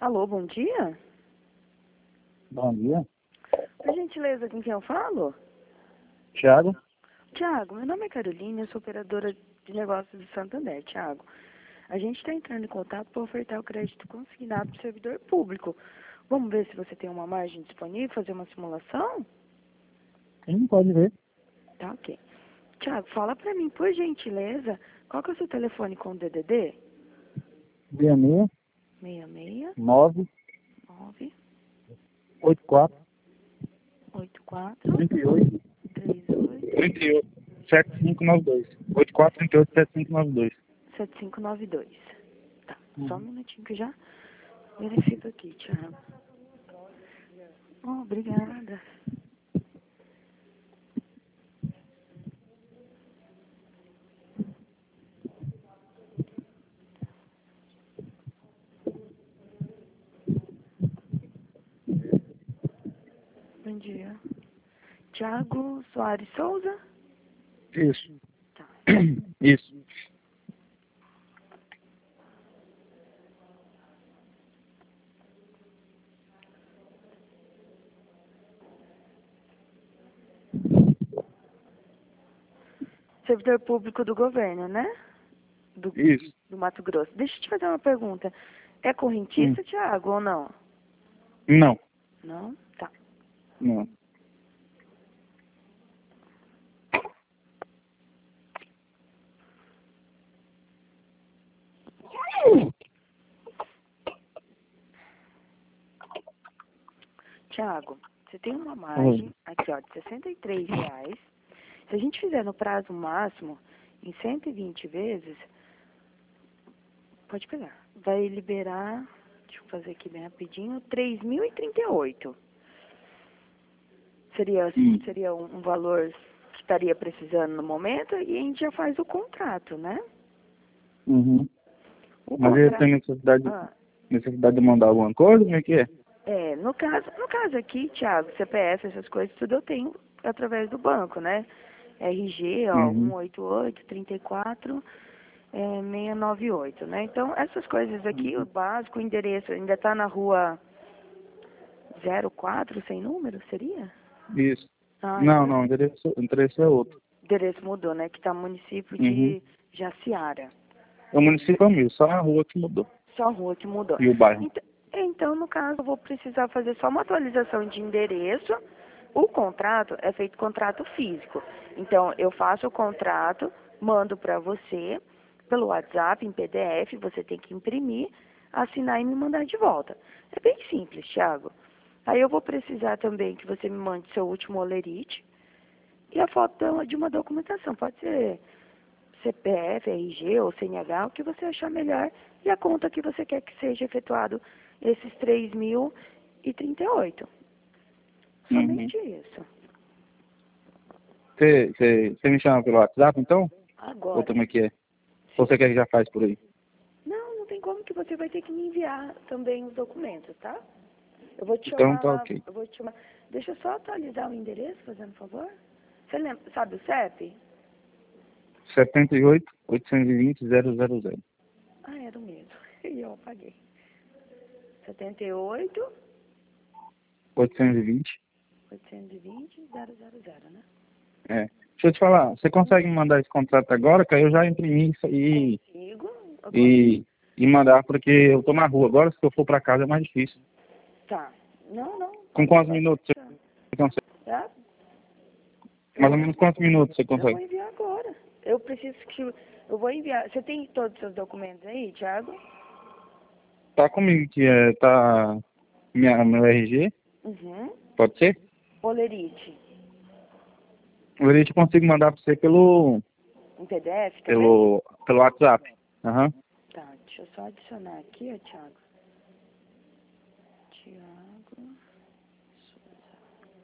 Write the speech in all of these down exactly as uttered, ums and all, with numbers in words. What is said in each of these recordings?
Alô, bom dia? Bom dia. Por gentileza, com quem eu falo? Thiago? Tiago, meu nome é Carolina, eu sou operadora de negócios do Santander, Tiago. A gente está entrando em contato para ofertar o crédito consignado para o servidor público. Vamos ver se você tem uma margem disponível, fazer uma simulação? Sim, pode ver. Tá, ok. Tiago, fala para mim, por gentileza, qual que é o seu telefone com o D D D? seis seis seis seis nove nove oito quatro oito quatro trinta e oito três oito trinta e oito sete cinco nove dois. oito quatro trinta e oito sete cinco nove dois. sete cinco nove dois. Tá, só um Uhum. minutinho que eu já verifico aqui, Tiago. Oh, obrigada. Bom dia. Tiago Soares Souza? Isso. Tá. Isso. Servidor público do governo, né? Do, Isso. do Mato Grosso. Deixa eu te fazer uma pergunta. É Hum. correntista, Tiago, ou não? Não. Não? Tá. Não. Tiago, você tem uma Oi. margem aqui, ó, de sessenta e três reais. Se a gente fizer no prazo máximo, em cento e vinte vezes, pode pegar. Vai liberar, deixa eu fazer aqui bem rapidinho, três mil e trinta e oito. Seria, Hum. seria um, um valor que estaria precisando no momento e a gente já faz o contrato, né? Uhum. O Mas ele contrato. tem necessidade, Ah, necessidade de mandar alguma coisa? Como é que é? é, no caso, no caso aqui, Thiago, C P F, essas coisas, tudo eu tenho através do banco, né? R G, ó, Uhum. um oito oito, trinta e quatro, é, seiscentos e noventa e oito, né? Então, essas coisas aqui, o básico, o endereço, ainda está na rua zero quatro, sem número, seria? Isso. Ah, Não, então, não. O endereço, o endereço é outro. o endereço mudou, né? Que está município Uhum. de Jaciara. O município é o mesmo, só a rua que mudou. Só a rua que mudou. E o bairro. Então, então, no caso, eu vou precisar fazer só uma atualização de endereço. O contrato é feito contrato físico. Então, eu faço o contrato, mando para você pelo WhatsApp, em P D F, você tem que imprimir, assinar e me mandar de volta. É bem simples, Thiago. Aí eu vou precisar também que você me mande seu último olerite e a foto de uma documentação. Pode ser C P F, R G ou C N H, o que você achar melhor, e a conta que você quer que seja efetuado esses três mil e trinta e oito. Uhum. Somente isso. Você, você, você me chama pelo WhatsApp, então? Ou Agora, como é que é? Ou você quer que já faz por aí? não, não tem como, que você vai ter que me enviar também os documentos, tá? Eu vou te Então chamar tá lá, ok. eu vou te chamar. Deixa eu só atualizar o endereço, fazendo favor. Você lembra, sabe o C E P? setenta e oito, oitocentos e vinte, zero zero zero. Ah, era o mesmo. E eu apaguei. setenta e oito, oitocentos e vinte. oitocentos e vinte, zero zero zero, né? É. Deixa eu te falar, você consegue me mandar esse contrato agora, que aí eu já imprimi isso e, Consigo. Agora. e, e mandar, porque eu tô na rua agora, se eu for pra casa é mais difícil. Tá. Não, não. Com Pode, quantos pode minutos deixar. você consegue? Tá? Eu Mais ou vou, menos quantos minutos você eu vou consegue? enviar agora. Eu preciso que... Eu vou enviar. Você tem todos os seus documentos aí, Thiago? Tá comigo que é, tá minha, meu R G, Uhum. pode ser? Olerite. Eu te consigo mandar pra você pelo, Em P D F também? pelo, pelo WhatsApp. Aham. Tá, deixa eu só adicionar aqui, ó, Thiago. Thiago Souza.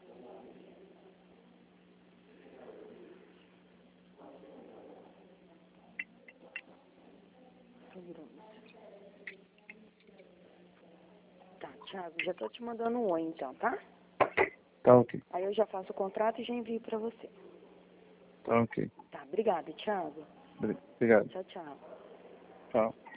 Tá, Thiago, já tô te mandando um oi então, tá? Tá ok. Aí eu já faço o contrato e já envio pra você. Tá ok. Tá, obrigada, Thiago. Obrigado. Tchau, tchau. Tchau.